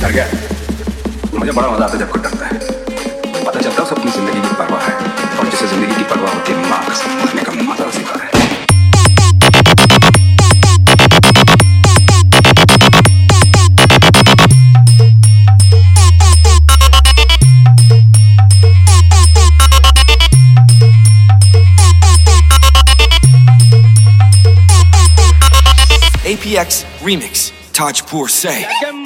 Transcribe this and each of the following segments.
डर गया? मुझे बड़ा मजा आता है जब कोई डरता है। पता चलता है उसे अपनी जिंदगी की परवाह है, और जिसे जिंदगी की परवाह होती है माँ कसम मरने का मजा सिखा है। APX Remix, Tajpur say.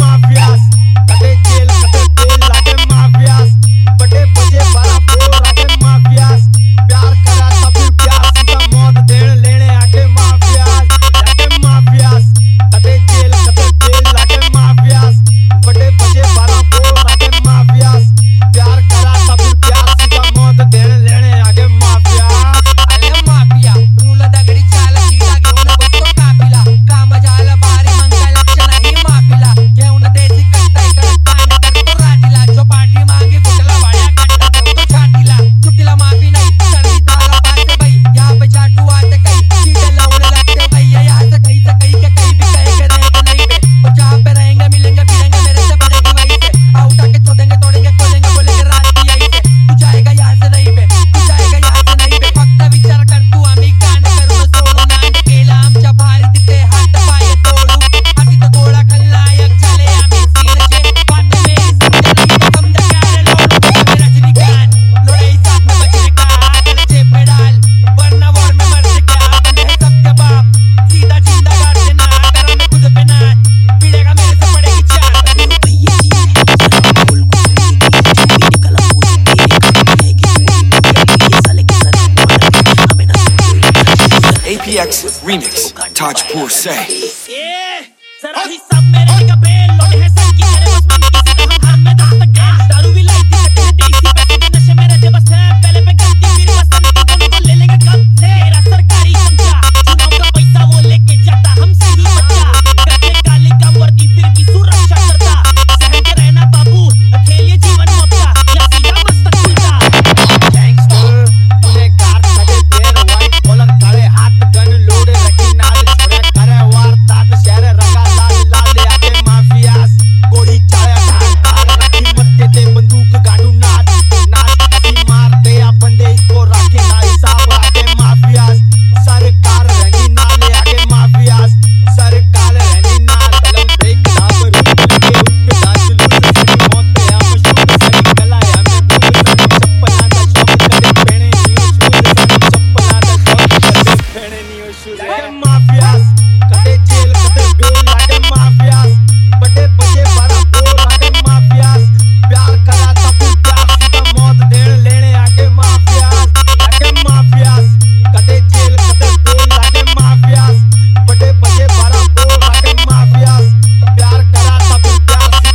APX Remix, Tajpur say.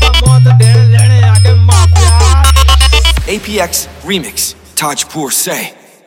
APX Remix, Tajpur say.